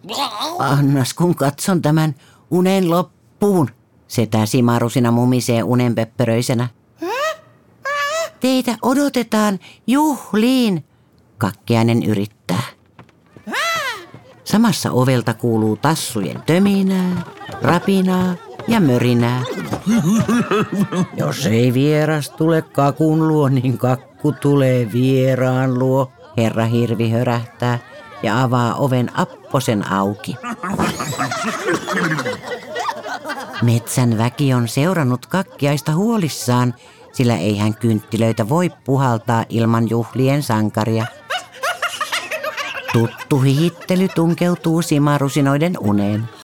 Annas kun katson tämän unen loppuun. Setä Simarusina mumisee unenpöppöröisenä. Teitä odotetaan juhliin, Kakkiainen yrittää. Samassa ovelta kuuluu tassujen töminää, rapinaa ja mörinää. Jos ei vieras tule kakun luo, niin kakku tulee vieraan luo, herra hirvi hörähtää ja avaa oven apposen auki. Metsän väki on seurannut Kakkiaista huolissaan, sillä eihän kynttilöitä voi puhaltaa ilman juhlien sankaria. Tuttu hihittely tunkeutuu Simarusinoiden uneen.